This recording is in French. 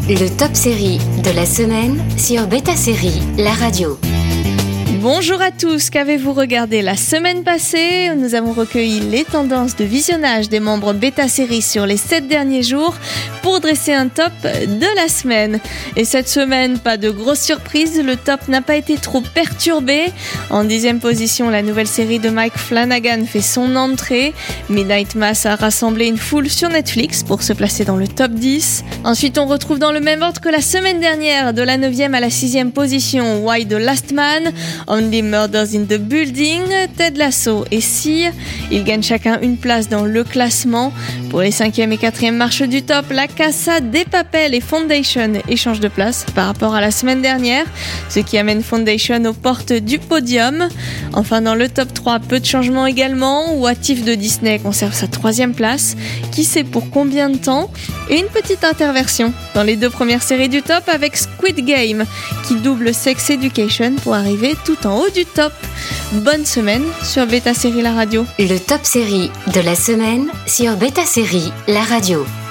Le top série de la semaine sur Beta Série, la radio. Bonjour à tous, qu'avez-vous regardé la semaine passée ? Nous avons recueilli les tendances de visionnage des membres Beta Série sur les 7 derniers jours pour dresser un top de la semaine. Et cette semaine, pas de grosse surprise, le top n'a pas été trop perturbé. En 10e position, la nouvelle série de Mike Flanagan fait son entrée. Midnight Mass a rassemblé une foule sur Netflix pour se placer dans le top 10. Ensuite, on retrouve dans le même ordre que la semaine dernière, de la 9e à la 6e position, Why the Last Man, Only Murders in the Building, Ted Lasso et Sia. Ils gagnent chacun une place dans le classement. Pour les 5e et 4e marches du top, La Casa de Papel et Foundation échangent de place par rapport à la semaine dernière, ce qui amène Foundation aux portes du podium. Enfin, dans le top 3, peu de changements également. What If de Disney conserve sa 3e place. Qui sait pour combien de temps ? Et une petite interversion dans les 2 premières séries du top avec Squid Game qui double Sex Education pour arriver tout en haut du top. Bonne semaine sur Beta Série la radio. Le top série de la semaine sur Beta Série, la radio.